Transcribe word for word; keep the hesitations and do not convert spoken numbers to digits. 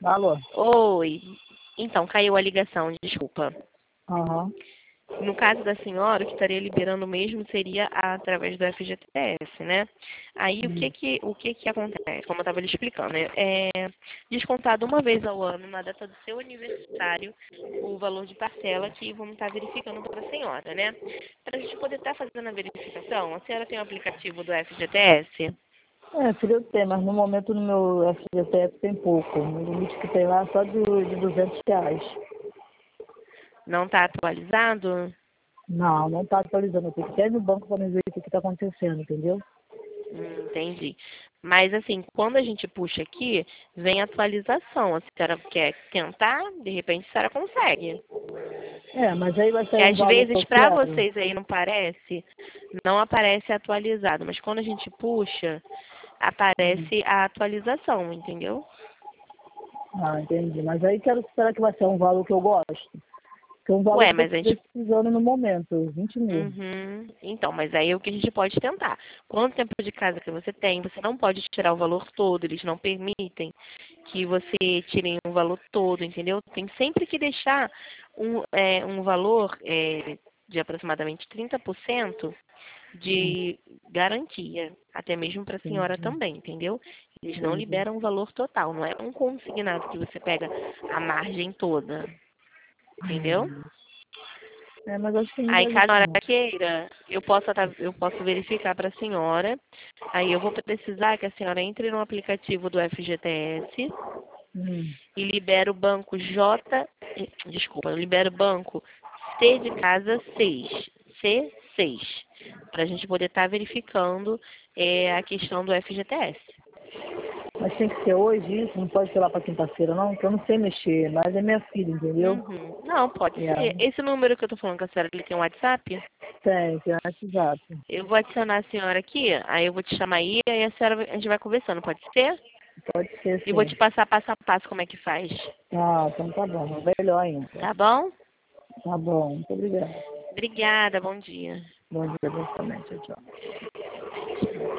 Alô? Oi. Então, caiu a ligação, desculpa. Aham. No caso da senhora, o que estaria liberando mesmo seria através do F G T S, né? Aí o que Hum. que, o que que acontece? Como eu estava lhe explicando, né? É descontado uma vez ao ano, na data do seu aniversário, o valor de parcela que vamos estar verificando para a senhora, né? Para a gente poder estar fazendo a verificação, a senhora tem o aplicativo do F G T S? É, filho, eu tenho, mas no momento no meu F G T S tem pouco. O limite que tem lá é só de, de duzentos reais. Não está atualizado? Não, não está atualizando. Eu tenho que ir no banco para ver o que está acontecendo, entendeu? Hum, entendi. Mas assim, quando a gente puxa aqui, vem atualização. A senhora quer tentar, de repente a senhora consegue. É, mas aí vai Que sair um às valor que vezes eu para quero. vocês aí não parece, não aparece atualizado, mas quando a gente puxa, Hum. aparece a atualização, entendeu? Ah, entendi. Mas aí quero esperar que vai ser um valor que eu gosto. Que é um valor Ué, que eu mas a estou gente. precisando no momento, vinte mil. Uhum. Então, mas aí é o que a gente pode tentar. Quanto tempo de casa que você tem, você não pode tirar o valor todo, eles não permitem que você tire um valor todo, entendeu? Tem sempre que deixar um, é, um valor é, de aproximadamente trinta por cento Hum, de garantia, até mesmo para a senhora entendi, também, entendeu? Eles não entendi. liberam o valor total, não é um consignado que você pega a margem toda, entendeu? Hum. É, mas acho que não Aí, deve caso a senhora não. queira, eu posso, ata- eu posso verificar para a senhora. Aí eu vou precisar que a senhora entre no aplicativo do F G T S Hum. e libere o banco J, eh, desculpa, libere o banco C de casa seis, C seis, para a gente poder estar verificando eh, a questão do F G T S. Mas tem que ser hoje isso, não pode ser lá para quinta-feira não, porque eu não sei mexer, mas é minha filha, entendeu? Uhum. Não, pode É, ser. Esse número que eu tô falando com a senhora, ele tem um WhatsApp? tem, tem WhatsApp. Eu vou adicionar a senhora aqui, aí eu vou te chamar aí, aí a senhora, a gente vai conversando, pode ser? Pode ser E vou sim. te passar passo a passo como é que faz. Ah, então tá bom, melhor ainda. Tá bom? Tá bom, muito obrigado. Obrigada, bom dia. Bom dia, bom também, tchau, tchau.